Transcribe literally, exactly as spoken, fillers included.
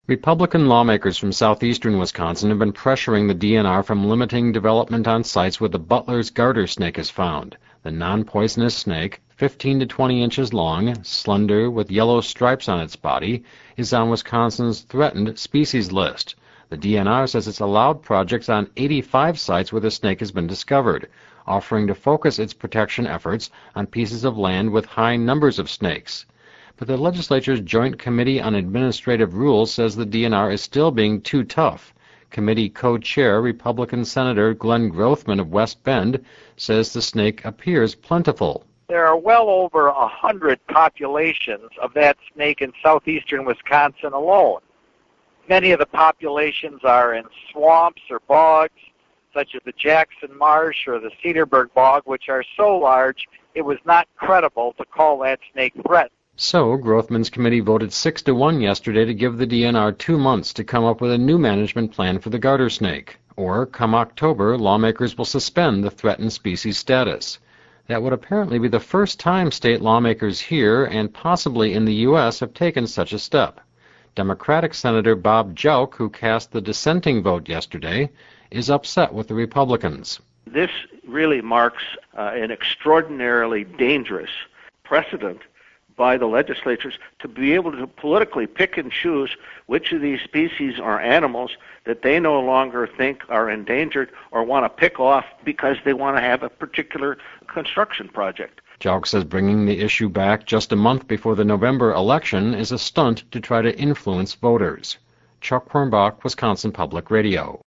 Republican lawmakers from southeastern Wisconsin have been pressuring the D N R from limiting development on sites where the Butler's garter snake is found. The non-poisonous snake, fifteen to twenty inches long, slender, with yellow stripes on its body, is on Wisconsin's threatened species list. The D N R says it's allowed projects on eighty-five sites where the snake has been discovered, offering to focus its protection efforts on pieces of land with high numbers of snakes. But the legislature's Joint Committee on Administrative Rules says the D N R is still being too tough. Committee co-chair Republican Senator Glenn Grothman of West Bend says the snake appears plentiful. There are well over a hundred populations of that snake in southeastern Wisconsin alone. Many of the populations are in swamps or bogs, such as the Jackson Marsh or the Cedarburg Bog, which are so large it was not credible to call that snake threatened. So, Grothman's committee voted six to one yesterday to give the D N R two months to come up with a new management plan for the garter snake. Or, come October, lawmakers will suspend the threatened species status. That would apparently be the first time state lawmakers here and possibly in the U S have taken such a step. Democratic Senator Bob Jauch, who cast the dissenting vote yesterday, is upset with the Republicans. This really marks uh, an extraordinarily dangerous precedent by the legislatures to be able to politically pick and choose which of these species are animals that they no longer think are endangered or want to pick off because they want to have a particular construction project. Jauch says bringing the issue back just a month before the November election is a stunt to try to influence voters. Chuck Hornbach, Wisconsin Public Radio.